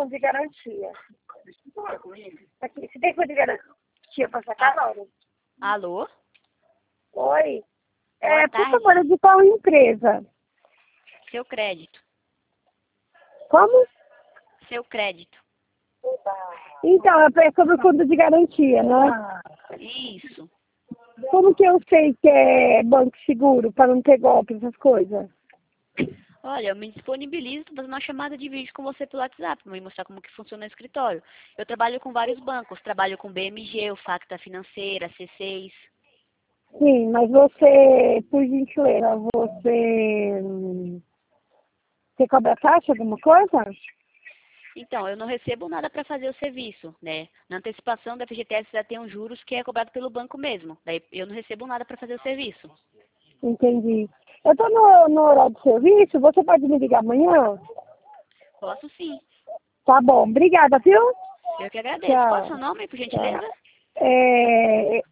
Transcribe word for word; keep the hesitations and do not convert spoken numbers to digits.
fundo de garantia. Aqui, você tem fundo de garantia para sacar, Laura? Alô? Oi. Boa É, tarde. por favor, é de qual empresa? Seu crédito. Como? Seu crédito. Então, é sobre o fundo de garantia, né? Isso. Como que eu sei que é banco seguro para não ter golpe, essas coisas? Olha, eu me disponibilizo para fazer uma chamada de vídeo com você pelo WhatsApp, para me mostrar como que funciona o escritório. Eu trabalho com vários bancos, trabalho com B M G, o Facta Financeira, C seis. Sim, mas você, por gentileza, você, hum, você cobra taxa, alguma coisa? Então, eu não recebo nada para fazer o serviço, né? Na antecipação da F G T S já tem uns juros que é cobrado pelo banco mesmo. Daí eu não recebo nada para fazer o serviço. Entendi. Eu estou no, no horário de serviço, você pode me ligar amanhã? Posso sim. Tá bom, obrigada, viu? Eu que agradeço. Qual é o Tchau. seu nome, por Tchau. gentileza? É,